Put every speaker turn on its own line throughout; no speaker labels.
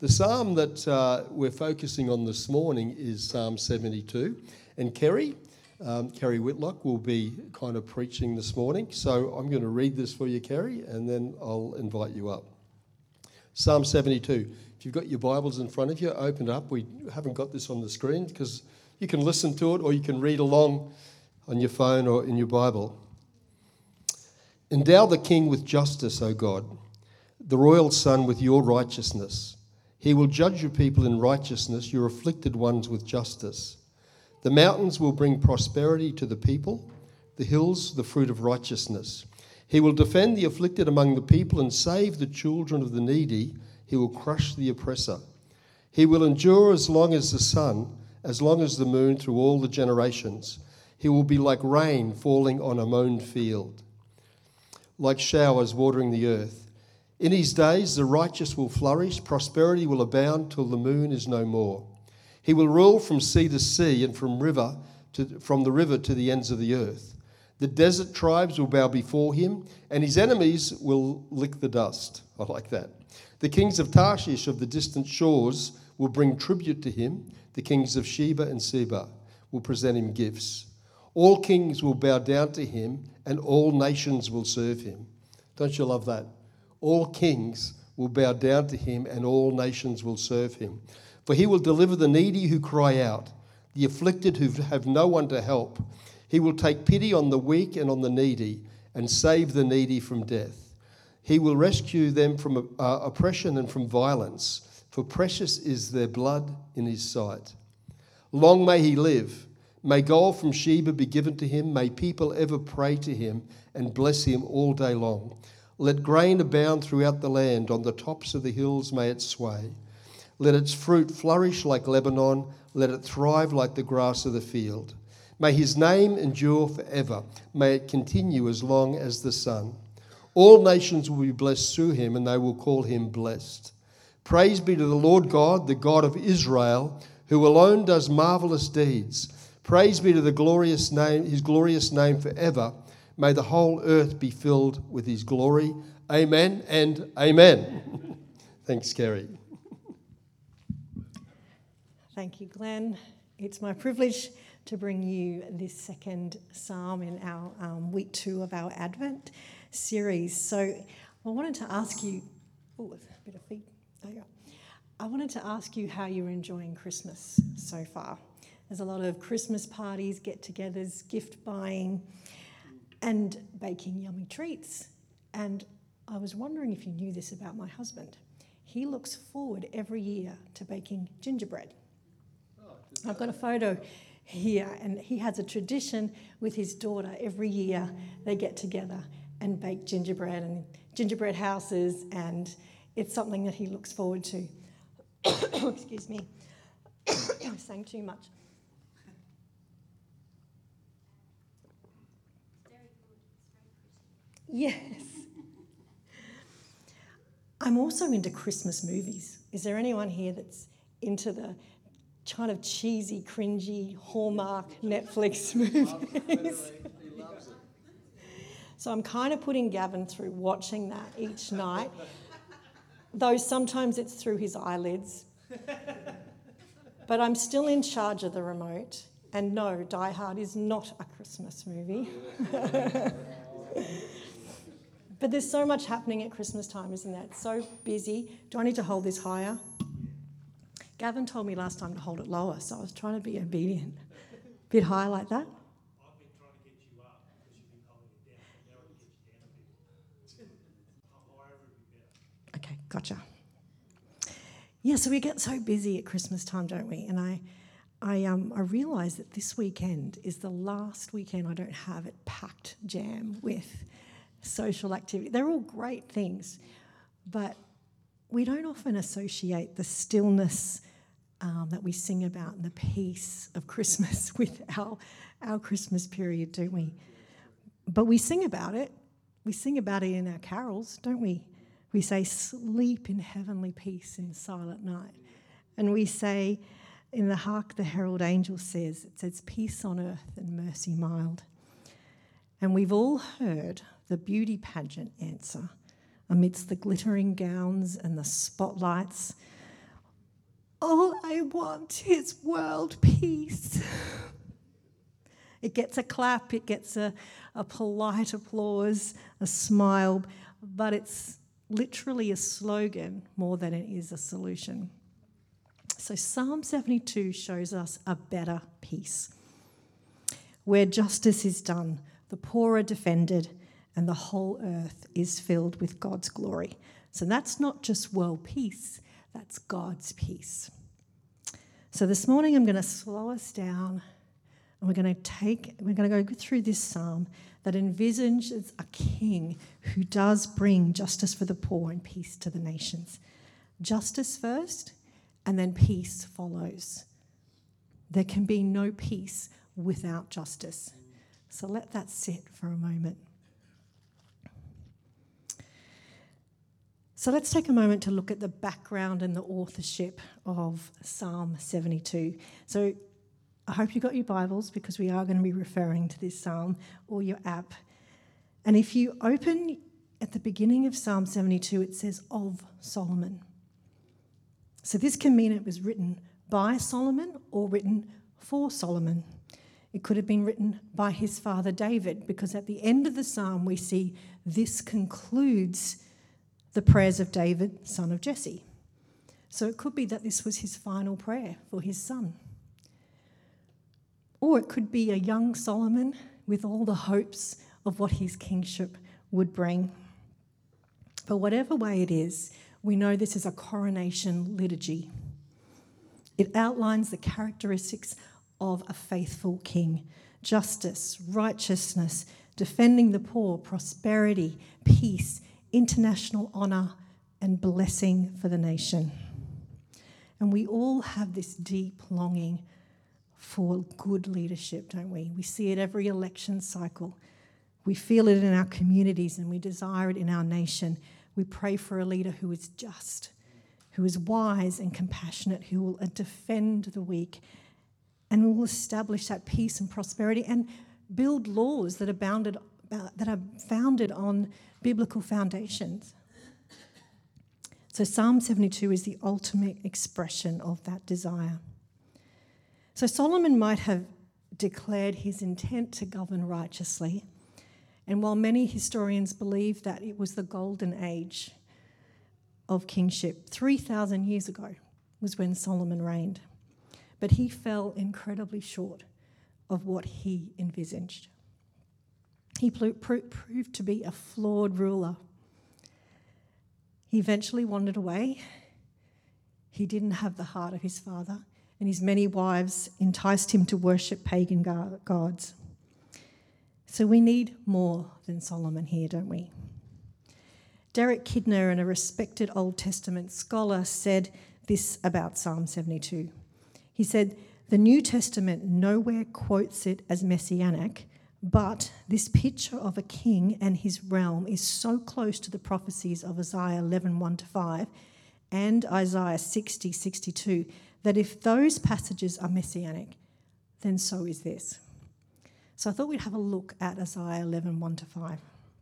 The psalm that we're focusing on this morning is Psalm 72. And Kerry Whitlock will be kind of preaching this morning. So I'm going to read this for you, Kerry, and then I'll invite you up. Psalm 72. If you've got your Bibles in front of you, open it up. We haven't got this on the screen because you can listen to it or you can read along on your phone or in your Bible. Endow the king with justice, O God, the royal son with your righteousness. He will judge your people in righteousness, your afflicted ones with justice. The mountains will bring prosperity to the people, the hills the fruit of righteousness. He will defend the afflicted among the people and save the children of the needy. He will crush the oppressor. He will endure as long as the sun, as long as the moon through all the generations. He will be like rain falling on a mown field, like showers watering the earth. In his days the righteous will flourish, prosperity will abound till the moon is no more. He will rule from sea to sea and from the river to the ends of the earth. The desert tribes will bow before him, and his enemies will lick the dust. I like that. The kings of Tarshish of the distant shores will bring tribute to him. The kings of Sheba and Seba will present him gifts. All kings will bow down to him, and all nations will serve him. Don't you love that? All kings will bow down to him, and all nations will serve him. For he will deliver the needy who cry out, the afflicted who have no one to help. He will take pity on the weak and on the needy, and save the needy from death. He will rescue them from oppression and from violence, for precious is their blood in his sight. Long may he live. May gold from Sheba be given to him. May people ever pray to him and bless him all day long. Let grain abound throughout the land. On the tops of the hills may it sway. Let its fruit flourish like Lebanon. Let it thrive like the grass of the field. May his name endure forever. May it continue as long as the sun. All nations will be blessed through him, and they will call him blessed. Praise be to the Lord God, the God of Israel, who alone does marvelous deeds. Praise be to his glorious name forever. May the whole earth be filled with his glory. Amen and amen. Thanks, Kerry.
Thank you, Glenn. It's my privilege to bring you this second psalm in our week 2 of our Advent series. So I wanted to ask you, a bit of feed. There you go. I wanted to ask you how you're enjoying Christmas so far. There's a lot of Christmas parties, get-togethers, gift buying, and baking yummy treats. And I was wondering if you knew this about my husband. He looks forward every year to baking gingerbread. I've got a photo here, and he has a tradition with his daughter. Every year they get together and bake gingerbread and gingerbread houses, and it's something that he looks forward to. Excuse me. I sang too much. Yes. I'm also into Christmas movies. Is there anyone here that's into the kind of cheesy, cringy, Hallmark Netflix movies?
He loves it.
So I'm kind of putting Gavin through watching that each night, though sometimes it's through his eyelids. But I'm still in charge of the remote. And no, Die Hard is not a Christmas movie. But there's so much happening at Christmas time, isn't there? It's so busy. Do I need to hold this higher? Gavin told me last time to hold it lower, so I was trying to be obedient. A bit higher like that?
I've been trying to get you up because you've been holding it down, but now I can get you down a bit. Higher would be better.
Okay, gotcha. Yeah, so we get so busy at Christmas time, don't we? And I realise that this weekend is the last weekend I don't have it packed jam with social activity. They're all great things, but we don't often associate the stillness that we sing about and the peace of Christmas with our Christmas period, don't we? But we sing about it. We sing about it in our carols, don't we? We say, sleep in heavenly peace in silent night. And we say, in the Hark the Herald Angel says, it says, peace on earth and mercy mild. And we've all heard the beauty pageant answer amidst the glittering gowns and the spotlights. All I want is world peace. It gets a clap, it gets a polite applause, a smile, but it's literally a slogan more than it is a solution. So Psalm 72 shows us a better peace, where justice is done, the poor are defended, and the whole earth is filled with God's glory. So that's not just world peace, that's God's peace. So this morning I'm going to slow us down, and we're going to go through this psalm that envisages a king who does bring justice for the poor and peace to the nations. Justice first, and then peace follows. There can be no peace without justice. So let that sit for a moment. So let's take a moment to look at the background and the authorship of Psalm 72. So I hope you got your Bibles, because we are going to be referring to this psalm, or your app. And if you open at the beginning of Psalm 72, it says of Solomon. So this can mean it was written by Solomon or written for Solomon. It could have been written by his father David, because at the end of the psalm we see this concludes the prayers of David, son of Jesse. So it could be that this was his final prayer for his son. Or it could be a young Solomon with all the hopes of what his kingship would bring. But whatever way it is, we know this is a coronation liturgy. It outlines the characteristics of a faithful king: justice, righteousness, defending the poor, prosperity, peace, international honour, and blessing for the nation. And we all have this deep longing for good leadership, don't we? We see it every election cycle. We feel it in our communities, and we desire it in our nation. We pray for a leader who is just, who is wise and compassionate, who will defend the weak, and will establish that peace and prosperity and build laws that are founded on biblical foundations. So Psalm 72 is the ultimate expression of that desire. So Solomon might have declared his intent to govern righteously, and while many historians believe that it was the golden age of kingship, 3,000 years ago was when Solomon reigned, but he fell incredibly short of what he envisaged. He proved to be a flawed ruler. He eventually wandered away. He didn't have the heart of his father, and his many wives enticed him to worship pagan gods. So we need more than Solomon here, don't we? Derek Kidner, a respected Old Testament scholar, said this about Psalm 72. He said, "The New Testament nowhere quotes it as messianic, but this picture of a king and his realm is so close to the prophecies of Isaiah 11, 1-5 and Isaiah 60, 62 that if those passages are messianic, then so is this." So I thought we'd have a look at Isaiah 11, 1-5.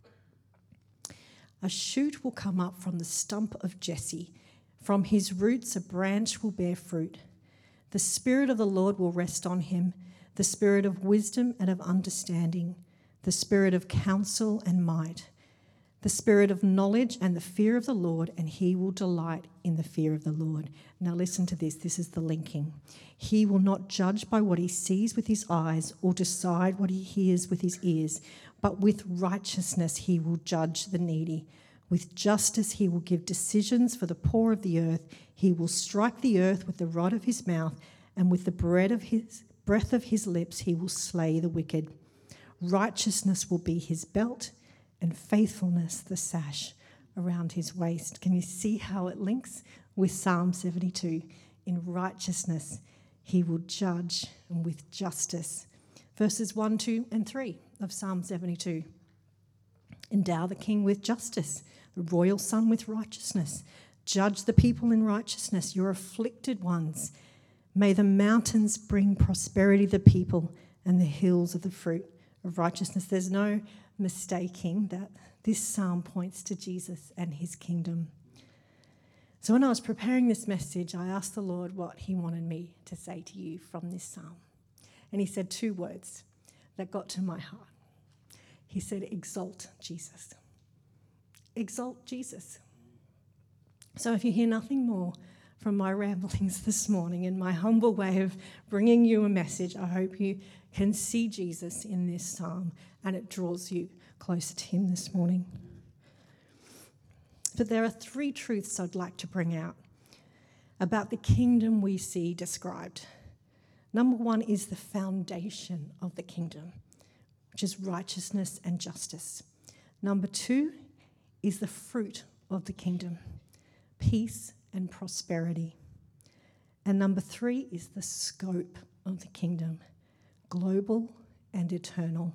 "A shoot will come up from the stump of Jesse. From his roots a branch will bear fruit. The Spirit of the Lord will rest on him, the Spirit of wisdom and of understanding, the Spirit of counsel and might, the Spirit of knowledge and the fear of the Lord, and he will delight in the fear of the Lord." Now listen to this. This is the linking. "He will not judge by what he sees with his eyes or decide what he hears with his ears, but with righteousness he will judge the needy. With justice he will give decisions for the poor of the earth. He will strike the earth with the rod of his mouth, and with the breath of his lips he will slay the wicked. Righteousness will be his belt, and faithfulness the sash around his waist." Can you see how it links with Psalm 72? In righteousness he will judge, and with justice. Verses 1, 2, and 3 of Psalm 72. "Endow the king with justice, the royal son with righteousness. Judge the people in righteousness, your afflicted ones. May the mountains bring prosperity to the people, and the hills of the fruit of righteousness." There's no mistaking that this psalm points to Jesus and his kingdom. So when I was preparing this message, I asked the Lord what he wanted me to say to you from this psalm. And he said 2 words that got to my heart. He said, exalt Jesus. Exalt Jesus. So if you hear nothing more from my ramblings this morning and my humble way of bringing you a message, I hope you can see Jesus in this psalm and it draws you closer to him this morning. But there are 3 truths I'd like to bring out about the kingdom we see described. Number 1 is the foundation of the kingdom, which is righteousness and justice. Number 2 is the fruit of the kingdom, peace and prosperity. And number 3 is the scope of the kingdom, global and eternal.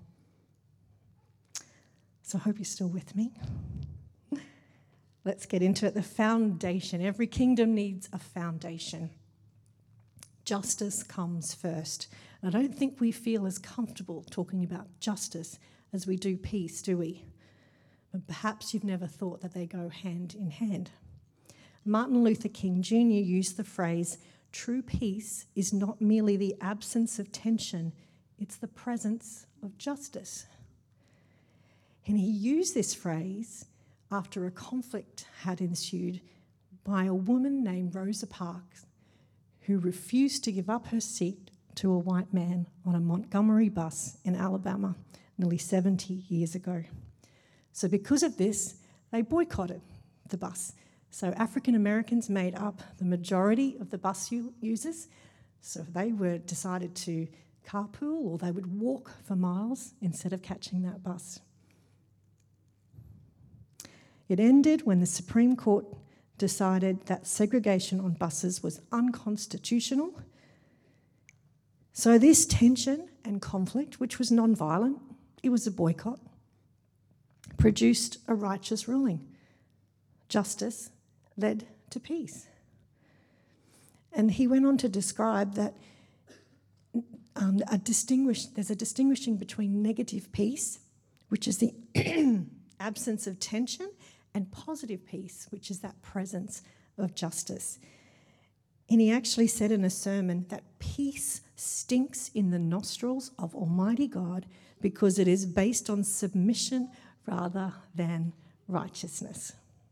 So I hope you're still with me. Let's get into it. The foundation. Every kingdom needs a foundation. Justice comes first. I don't think we feel as comfortable talking about justice as we do peace, do we? But perhaps you've never thought that they go hand in hand. Martin Luther King Jr. used the phrase, true peace is not merely the absence of tension, it's the presence of justice. And he used this phrase after a conflict had ensued by a woman named Rosa Parks, who refused to give up her seat to a white man on a Montgomery bus in Alabama nearly 70 years ago. So because of this, they boycotted the bus. So African Americans made up the majority of the bus users. So they were decided to carpool, or they would walk for miles instead of catching that bus. It ended when the Supreme Court decided that segregation on buses was unconstitutional. So this tension and conflict, which was non-violent, it was a boycott, produced a righteous ruling. Justice led to peace. And he went on to describe that there's a distinguishing between negative peace, which is the absence of tension, and positive peace, which is that presence of justice. And he actually said in a sermon that peace stinks in the nostrils of Almighty God because it is based on submission rather than righteousness.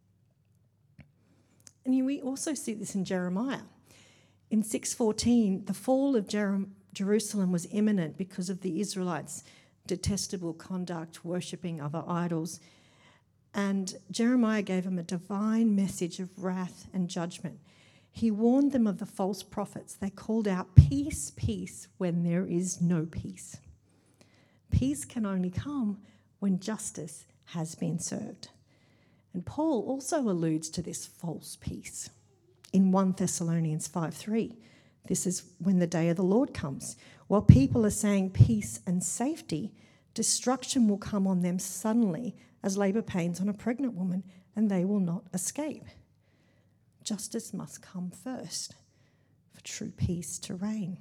And we also see this in Jeremiah. In 6:14, the fall of Jerusalem was imminent because of the Israelites' detestable conduct, worshipping other idols. And Jeremiah gave them a divine message of wrath and judgment. He warned them of the false prophets. They called out, peace, peace, when there is no peace. Peace can only come when justice has been served. And Paul also alludes to this false peace in 1 Thessalonians 5:3. This is when the day of the Lord comes. While people are saying peace and safety, destruction will come on them suddenly as labour pains on a pregnant woman, and they will not escape. Justice must come first for true peace to reign.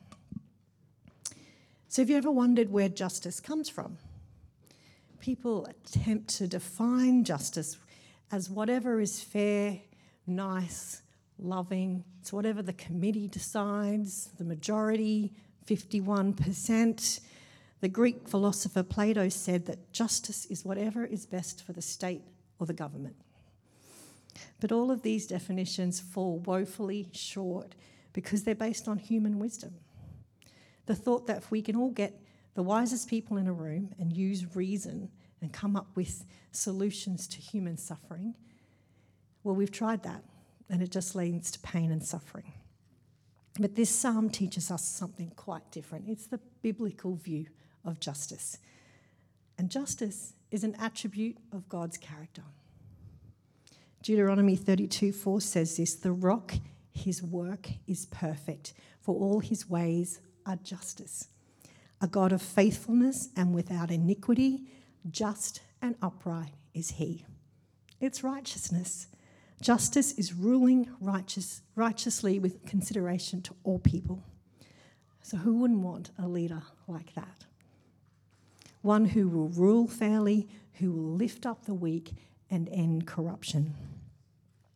So have you ever wondered where justice comes from? People attempt to define justice as whatever is fair, nice, loving. It's whatever the committee decides, the majority, 51%. The Greek philosopher Plato said that justice is whatever is best for the state or the government. But all of these definitions fall woefully short because they're based on human wisdom. The thought that if we can all get the wisest people in a room and use reason and come up with solutions to human suffering, well, we've tried that, and it just leads to pain and suffering. But this psalm teaches us something quite different. It's the biblical view of justice. And justice is an attribute of God's character. Deuteronomy 32:4 says this, the rock, his work is perfect, for all his ways are justice. A God of faithfulness and without iniquity, just and upright is he. It's righteousness. Justice is ruling righteously with consideration to all people. So who wouldn't want a leader like that? One who will rule fairly, who will lift up the weak and end corruption.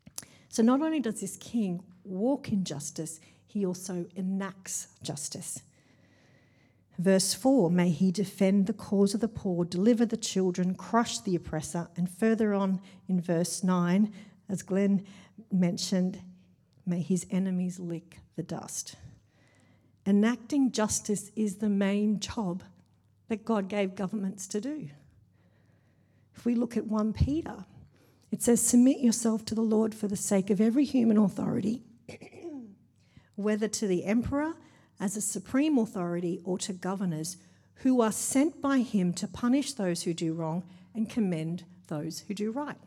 So not only does this king walk in justice, he also enacts justice. Verse 4, may he defend the cause of the poor, deliver the children, crush the oppressor. And further on in verse 9, as Glenn mentioned, may his enemies lick the dust. Enacting justice is the main job that God gave governments to do. If we look at 1 Peter, it says, submit yourself to the Lord for the sake of every human authority, whether to the emperor as a supreme authority or to governors who are sent by him to punish those who do wrong and commend those who do right.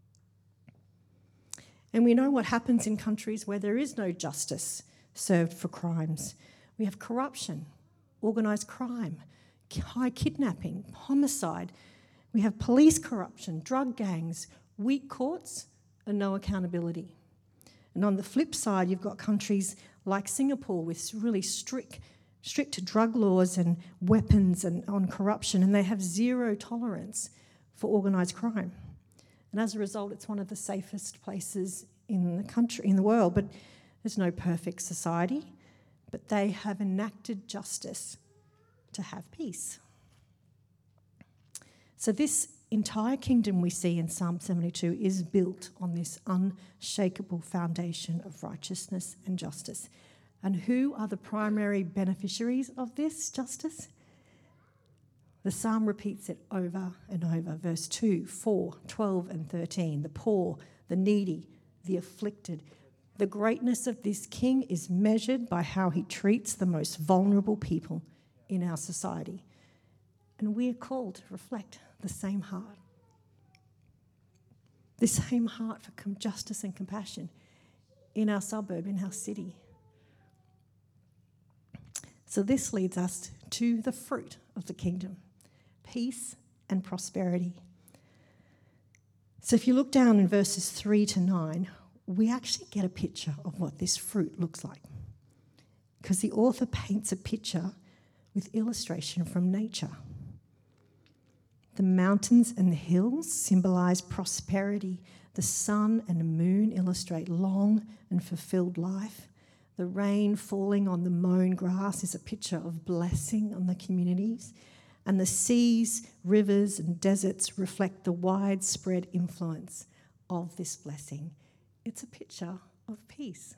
And we know what happens in countries where there is no justice served for crimes. We have corruption, organised crime, high kidnapping, homicide. We have police corruption, drug gangs, weak courts, and no accountability. And on the flip side, you've got countries like Singapore with really strict drug laws and weapons and on corruption, and they have zero tolerance for organised crime. And as a result, it's one of the safest places in the world. But there's no perfect society, but they have enacted justice to have peace. So this entire kingdom we see in Psalm 72 is built on this unshakable foundation of righteousness and justice. And who are the primary beneficiaries of this justice? The psalm repeats it over and over. Verse 2, 4, 12 and 13. The poor, the needy, the afflicted. The greatness of this king is measured by how he treats the most vulnerable people in our society. And we are called to reflect the same heart. The same heart for justice and compassion in our suburb, in our city. So this leads us to the fruit of the kingdom, peace and prosperity. So if you look down in verses 3 to 9, we actually get a picture of what this fruit looks like, because the author paints a picture with illustration from nature. The mountains and the hills symbolize prosperity. The sun and the moon illustrate long and fulfilled life. The rain falling on the mown grass is a picture of blessing on the communities. And the seas, rivers, and deserts reflect the widespread influence of this blessing. It's a picture of peace.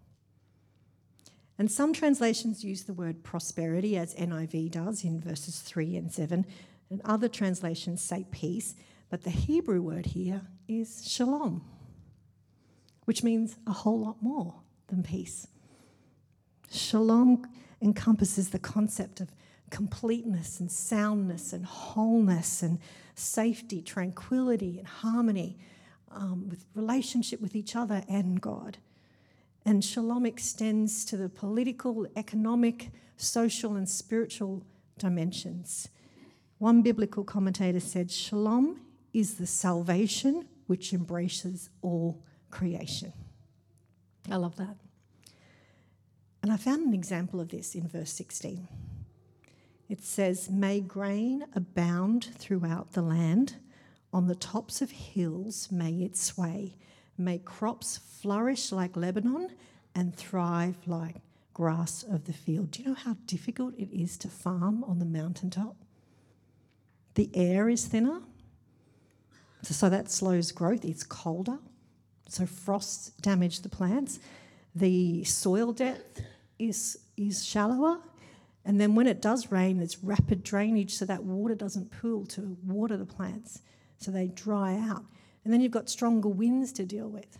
And some translations use the word prosperity, as NIV does in verses 3 and 7, and other translations say peace, but the Hebrew word here is shalom, which means a whole lot more than peace. Shalom encompasses the concept of completeness and soundness and wholeness and safety, tranquility and harmony with relationship with each other and God. And shalom extends to the political, economic, social and spiritual dimensions. One biblical commentator said, shalom is the salvation which embraces all creation. I love that. And I found an example of this in verse 16. It says, may grain abound throughout the land. On the tops of hills may it sway. May crops flourish like Lebanon and thrive like grass of the field. Do you know how difficult it is to farm on the mountaintop? The air is thinner, so that slows growth. It's colder, so frosts damage the plants. The soil depth is shallower, and then when it does rain, there's rapid drainage, so that water doesn't pool to water the plants, so they dry out. And then you've got stronger winds to deal with.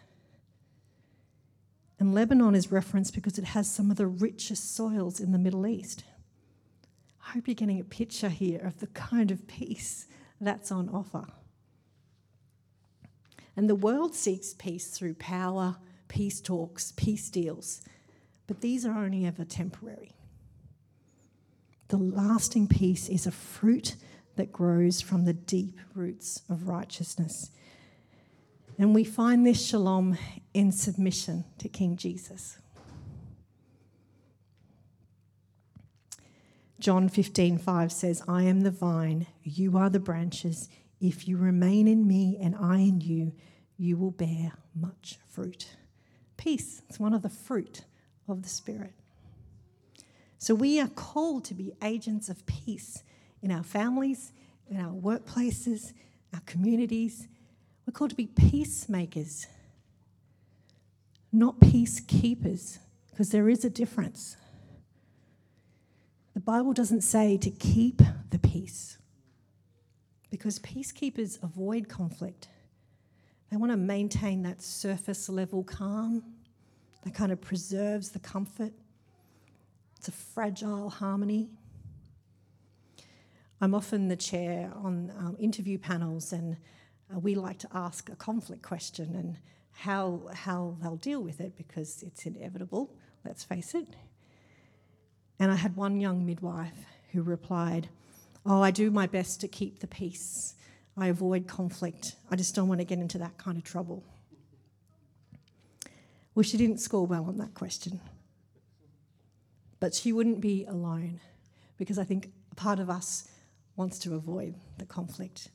And Lebanon is referenced because it has some of the richest soils in the Middle East. I hope you're getting a picture here of the kind of peace that's on offer. And the world seeks peace through power, peace talks, peace deals, but these are only ever temporary. The lasting peace is a fruit that grows from the deep roots of righteousness. And we find this shalom in submission to King Jesus. John 15:5 says, I am the vine, you are the branches. If you remain in me and I in you, you will bear much fruit. Peace is one of the fruit of the Spirit. So we are called to be agents of peace in our families, in our workplaces, our communities. We're called to be peacemakers, not peacekeepers, because there is a difference. The Bible doesn't say to keep the peace, because peacekeepers avoid conflict. They want to maintain that surface level calm that kind of preserves the comfort. It's a fragile harmony. I'm often the chair on interview panels, and we like to ask a conflict question and how they'll deal with it, because it's inevitable, let's face it. And I had one young midwife who replied, "Oh, I do my best to keep the peace. I avoid conflict. I just don't want to get into that kind of trouble." Well, she didn't score well on that question. But she wouldn't be alone, because I think a part of us wants to avoid the conflict.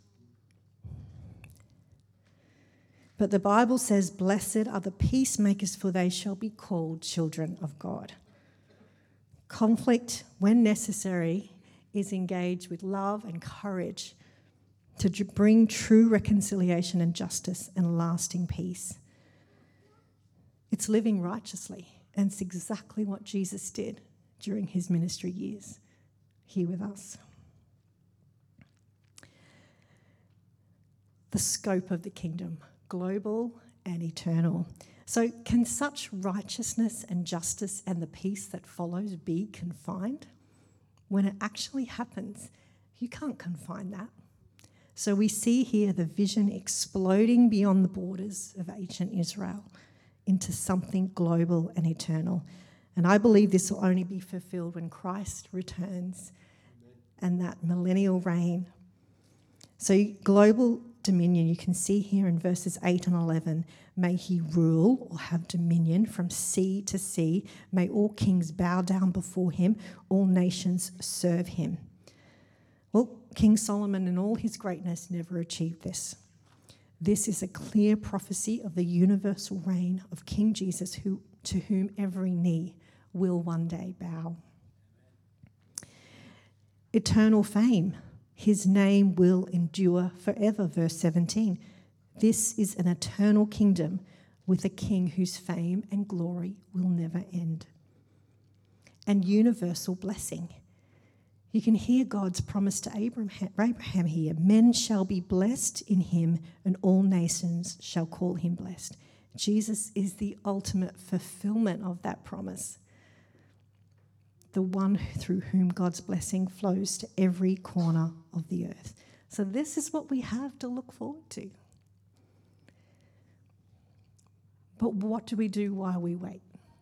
But the Bible says, "Blessed are the peacemakers, for they shall be called children of God." Conflict, when necessary, is engaged with love and courage to bring true reconciliation and justice and lasting peace. It's living righteously, and it's exactly what Jesus did during his ministry years here with us. The scope of the kingdom, global and eternal. So can such righteousness and justice and the peace that follows be confined? When it actually happens, you can't confine that. So we see here the vision exploding beyond the borders of ancient Israel into something global and eternal. And I believe this will only be fulfilled when Christ returns and that millennial reign. So global dominion, you can see here in verses 8 and 11, "May he rule or have dominion from sea to sea. May all kings bow down before him, all nations serve him." Well, King Solomon in all his greatness never achieved this. This is a clear prophecy of the universal reign of King Jesus, to whom every knee will one day bow. Eternal fame. His name will endure forever, verse 17. This is an eternal kingdom with a king whose fame and glory will never end. And universal blessing. You can hear God's promise to Abraham here. "Men shall be blessed in him, and all nations shall call him blessed." Jesus is the ultimate fulfillment of that promise, the one through whom God's blessing flows to every corner of the earth. So this is what we have to look forward to. But what do we do while we wait?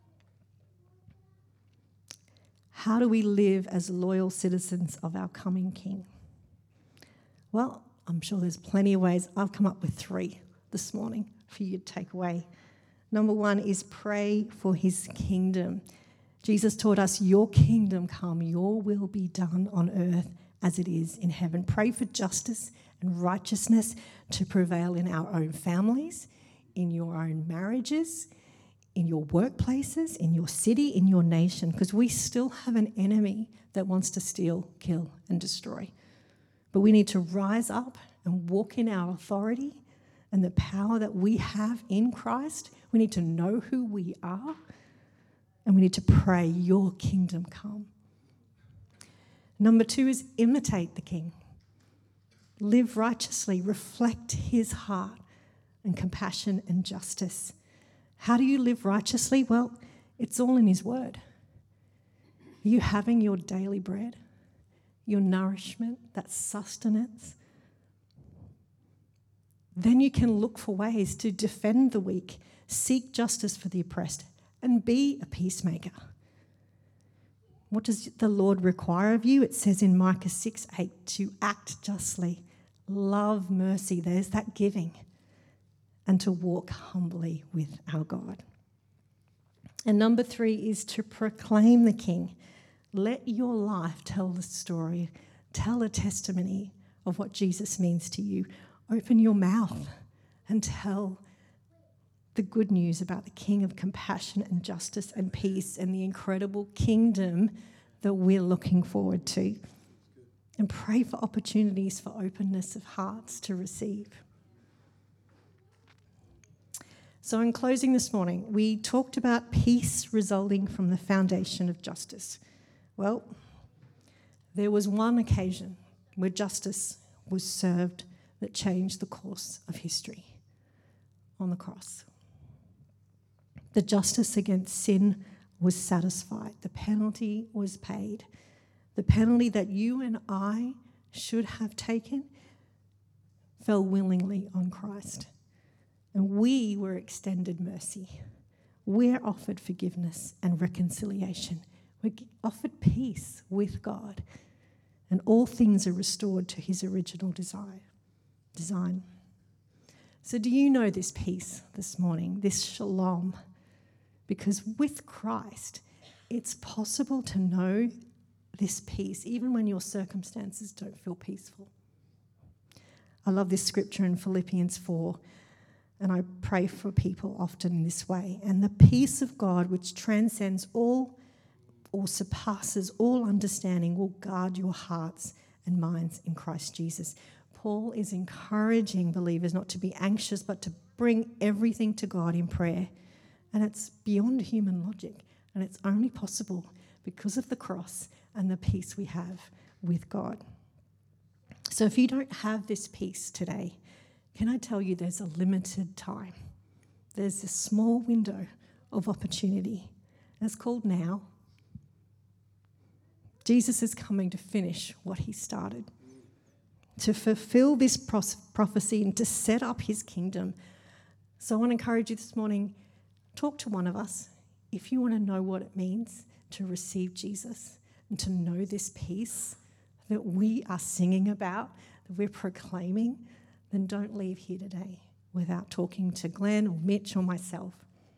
How do we live as loyal citizens of our coming King? Well, I'm sure there's plenty of ways. I've come up with 3 this morning for you to take away. Number 1 is pray for his kingdom. Jesus taught us, "Your kingdom come, your will be done on earth as it is in heaven." Pray for justice and righteousness to prevail in our own families, in your own marriages, in your workplaces, in your city, in your nation, because we still have an enemy that wants to steal, kill, and destroy. But we need to rise up and walk in our authority and the power that we have in Christ. We need to know who we are, and we need to pray, "Your kingdom come." Number 2 is imitate the King. Live righteously, reflect his heart and compassion and justice. How do you live righteously? Well, it's all in his word. Are you having your daily bread, your nourishment, that sustenance? Then you can look for ways to defend the weak, seek justice for the oppressed, and be a peacemaker. What does the Lord require of you? It says in Micah 6:8 to act justly, love mercy, there's that giving, and to walk humbly with our God. And number 3 is to proclaim the King. Let your life tell the story, tell a testimony of what Jesus means to you. Open your mouth and tell the good news about the King of compassion and justice and peace and the incredible kingdom that we're looking forward to. And pray for opportunities for openness of hearts to receive. So in closing this morning, we talked about peace resulting from the foundation of justice. Well, there was one occasion where justice was served that changed the course of history on the cross. The justice against sin was satisfied. The penalty was paid. The penalty that you and I should have taken fell willingly on Christ. And we were extended mercy. We're offered forgiveness and reconciliation. We're offered peace with God. And all things are restored to his original design. So do you know this peace this morning, this shalom? Because with Christ, it's possible to know this peace, even when your circumstances don't feel peaceful. I love this scripture in Philippians 4, and I pray for people often in this way. And the peace of God, which transcends all or surpasses all understanding, will guard your hearts and minds in Christ Jesus. Paul is encouraging believers not to be anxious, but to bring everything to God in prayer. And it's beyond human logic, and it's only possible because of the cross and the peace we have with God. So if you don't have this peace today, can I tell you there's a limited time. There's a small window of opportunity. And it's called now. Jesus is coming to finish what he started, to fulfill this prophecy and to set up his kingdom. So I want to encourage you this morning, talk to one of us if you want to know what it means to receive Jesus and to know this peace that we are singing about, that we're proclaiming. Then don't leave here today without talking to Glenn or Mitch or myself.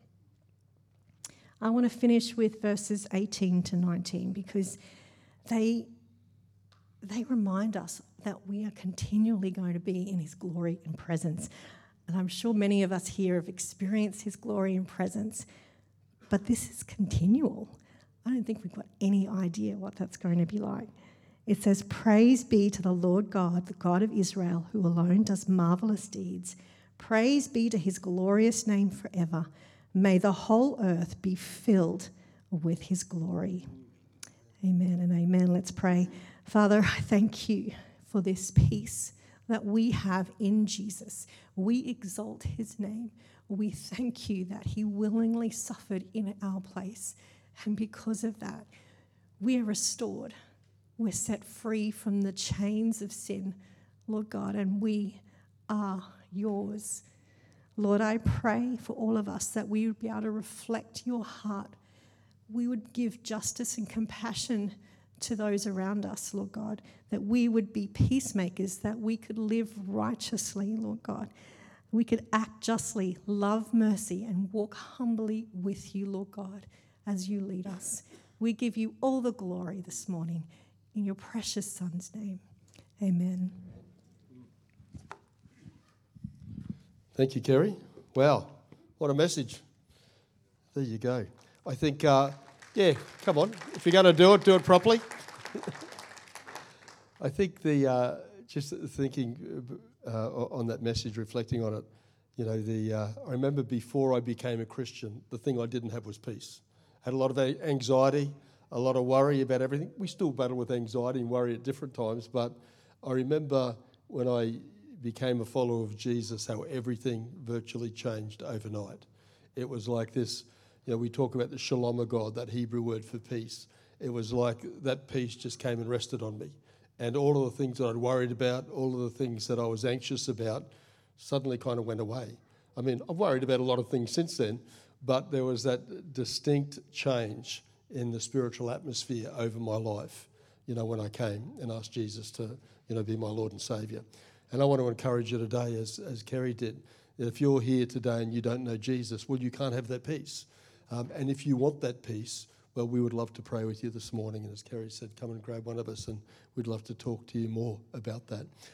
I want to finish with verses 18 to 19 because they remind us that we are continually going to be in his glory and presence. And I'm sure many of us here have experienced his glory and presence, but this is continual. I don't think we've got any idea what that's going to be like. It says, "Praise be to the Lord God, the God of Israel, who alone does marvelous deeds. Praise be to his glorious name forever. May the whole earth be filled with his glory." Amen and amen. Let's pray. Father, I thank you for this peace that we have in Jesus. We exalt his name. We thank you that he willingly suffered in our place. And because of that, we are restored. We're set free from the chains of sin, Lord God, and we are yours. Lord, I pray for all of us that we would be able to reflect your heart. We would give justice and compassion to those around us, Lord God, that we would be peacemakers, that we could live righteously, Lord God. We could act justly, love mercy, and walk humbly with you, Lord God, as you lead us. We give you all the glory this morning in your precious Son's name. Amen.
Thank you, Kerry. Wow, what a message. There you go. I think, come on. If you're going to do it properly. I think just thinking on that message, reflecting on it, I remember before I became a Christian, the thing I didn't have was peace. I had a lot of anxiety, a lot of worry about everything. We still battle with anxiety and worry at different times, but I remember when I became a follower of Jesus, how everything virtually changed overnight. It was like this, we talk about the shalom of God, that Hebrew word for peace. It was like that peace just came and rested on me. And all of the things that I'd worried about, all of the things that I was anxious about, suddenly kind of went away. I mean, I've worried about a lot of things since then, but there was that distinct change in the spiritual atmosphere over my life, when I came and asked Jesus to, be my Lord and Saviour. And I want to encourage you today, as Kerry did, that if you're here today and you don't know Jesus, well, you can't have that peace. And if you want that peace, well, we would love to pray with you this morning. And as Kerry said, come and grab one of us and we'd love to talk to you more about that.